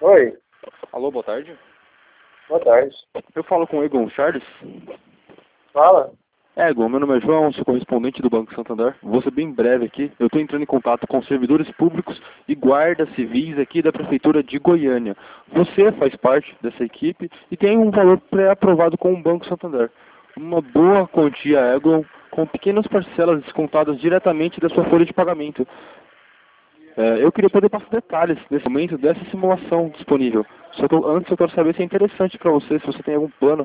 Oi, Alô, boa tarde. boa tarde. Eu falo com o Egon Charles. Fala. Egon, meu nome é João, sou correspondente do Banco Santander. Vou ser bem breve aqui. Eu estou entrando em contato com servidores públicos e guardas civis aqui da Prefeitura de Goiânia. Você faz parte dessa equipe e tem um valor pré-aprovado com o Banco Santander. Uma boa quantia, Egon, com pequenas parcelas descontadas diretamente da sua folha de pagamento. Eu queria poder passar detalhes nesse momento dessa simulação disponível. Só que antes eu quero saber se é interessante para você, se você tem algum plano.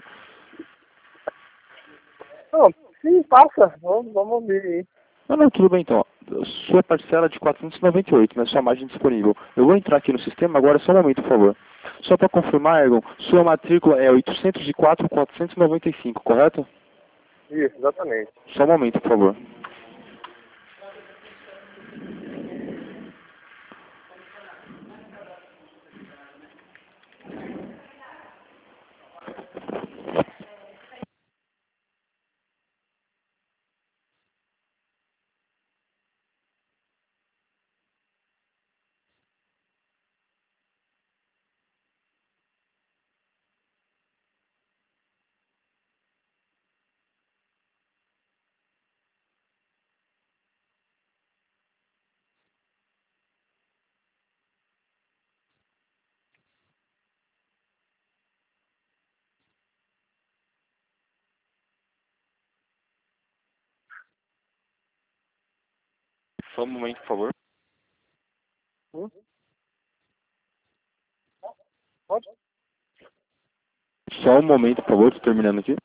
Não, sim, passa. Vamos ouvir aí. Não, tudo bem então. Sua parcela é de 498, né? Sua margem disponível. Eu vou entrar aqui no sistema agora, só um momento, por favor. Só para confirmar, Egon, sua matrícula é 804.495, correto? Isso, exatamente. Só um momento, por favor. Só um momento, por favor. Hum? Pode? Só um momento, por favor, estou terminando aqui.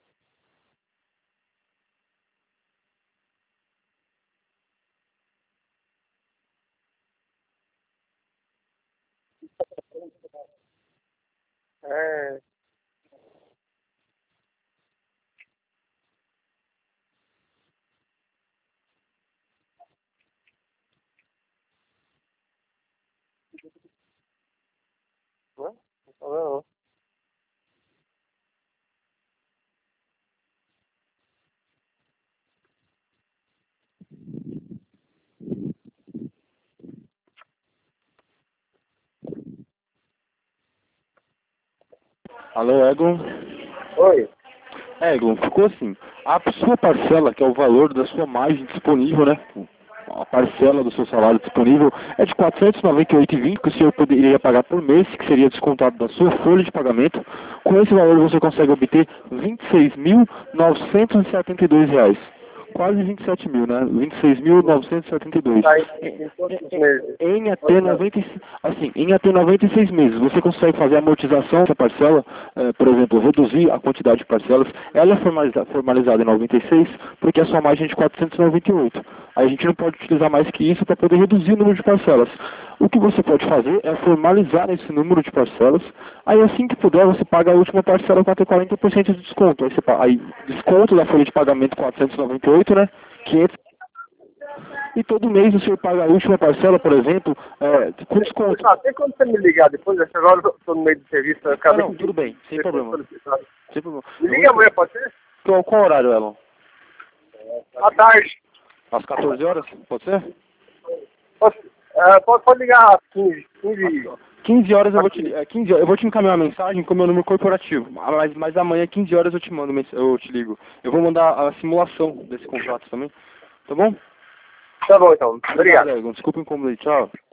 É... Não? Não. Alô, Egon? Oi. Egon, ficou assim. A sua parcela, que é o valor da sua margem disponível, né? A parcela do seu salário disponível é de R$ 498,20 que o senhor poderia pagar por mês, que seria descontado da sua folha de pagamento. Com esse valor você consegue obter R$ 26.972. Quase 27 mil, né? 26.972. Tá em quantos meses? Em até 96 meses. Você consegue fazer a amortização dessa parcela, por exemplo, reduzir a quantidade de parcelas. Ela é formalizada em 96 porque a sua margem é de 498. Aí a gente não pode utilizar mais que isso para poder reduzir o número de parcelas. O que você pode fazer é formalizar esse número de parcelas. Aí assim que puder, você paga a última parcela com até 40% de desconto. Aí desconto da folha de pagamento 498, né? 500. E todo mês o senhor paga a última parcela, por exemplo, com desconto. Tem como você me ligar depois? Agora eu tô no meio do serviço. Eu acabei Não, tudo bem, sem problema. Sem problema. Me liga amanhã, pode ser? Qual horário, Elon? À tarde. Às 14 horas? Pode ser? Pode ligar às 15. 15 horas eu vou te, 15 eu vou te encaminhar uma mensagem com o meu número corporativo. Mas amanhã, 15 horas, eu te mando, eu te ligo. Eu vou mandar a simulação desse contrato também. Tá bom? Tá bom, então. Obrigado. Desculpa o incômodo aí. Tchau.